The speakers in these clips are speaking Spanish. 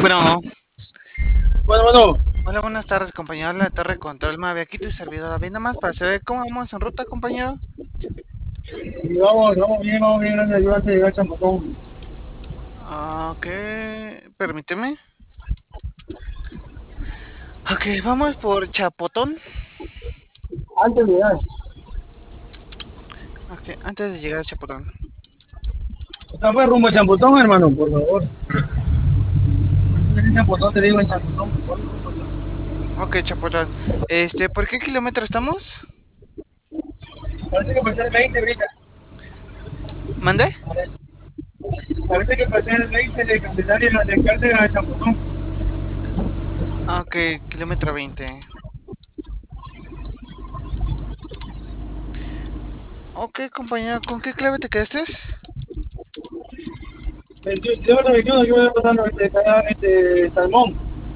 Bueno, Bueno, hola, buenas tardes, compañero. La Torre Control Mave, aquí tu servidor David, nada más para saber cómo vamos en ruta, compañero. y vamos bien, gracias a Dios, antes de llegar a Champotón. Ok, permíteme. Ok, vamos por Chapotón. Antes de llegar, Ok, antes de llegar a Chapotón. está fue rumbo a Champotón, hermano, por favor. En Champotón, te digo, en Champotón, por favor. Ok, Chapotón. ¿Por qué kilómetro estamos? Parece que pasé el 20 ahorita. ¿Mandé? Parece que pasé el 20 de Candelaria de Cárcel a Champotón. Ok, kilómetro 20. Ok, compañero, ¿con qué clave te quedaste? 21, yo voy pasando Salmón.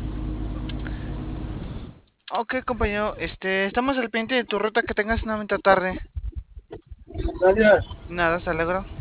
Ok, compañero, estamos al pendiente de tu ruta, que tengas una bonita tarde. Gracias. Nada, hasta luego.